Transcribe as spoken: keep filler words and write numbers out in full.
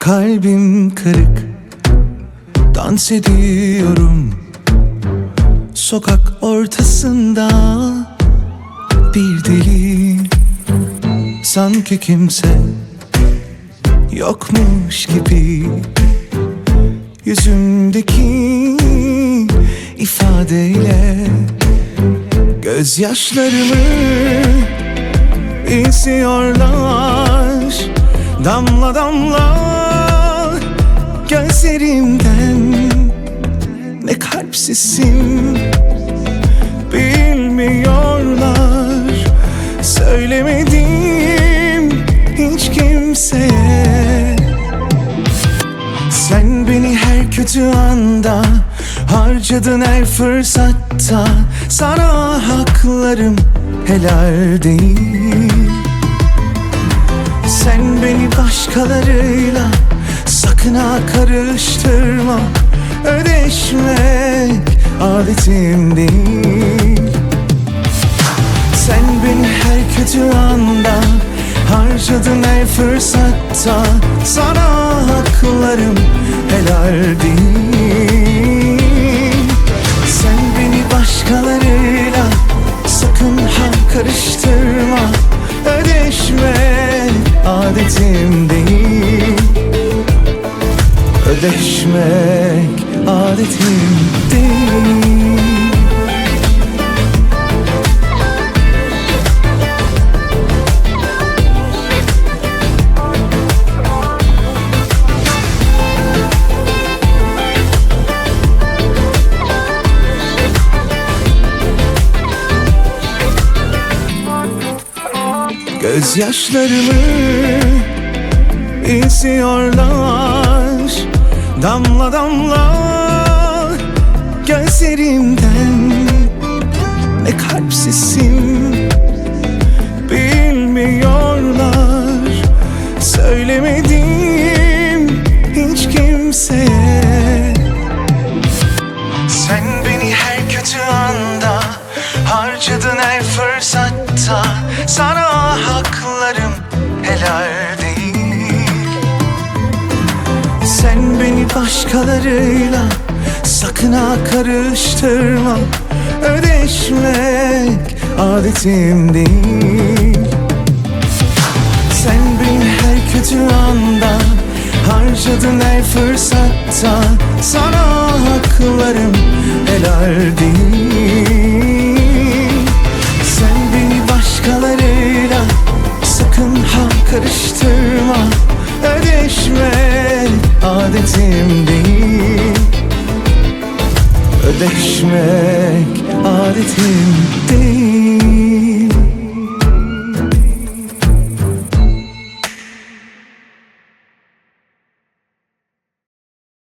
Kalbim kırık, dans ediyorum sokak ortasında. Bir deli, sanki kimse yokmuş gibi. Yüzümdeki ifadeyle gözyaşlarımı izliyorlar. Damla damla gözlerimden, ne kalpsizsin bilmiyorlar. Söylemedim hiç kimseye. Sen beni her kötü anda harcadın, her fırsatta. Sana haklarım helal değil. Sen beni başkalarıyla sakın ha karıştırma. Ödeşmek adetim değil. Sen beni her kötü anda harcadın, her fırsatta. Sana haklarım helal değil. Sen beni başkalarıyla sakın ha karıştırma. Ödeşmek adetim değil. Ödeşmek adetim değil. Gözyaşlarımı izliyorlar. Damla damla gözlerimden, ne kalpsizsin bilmiyorlar. Söylemedim hiç kimseye. Sen beni her kötü anda harcadın, her fırsatta. Sana haklarım helal değil. Sen beni başkalarıyla sakın ha karıştırma. Ödeşmek adetim değil. Sen beni her kötü anda harcadın, her fırsatta. Sana haklarım helal değil. Sen beni başkalarıyla sakın ha karıştırma. Ödeşmek adetim değil. Ödeşmek adetim değil.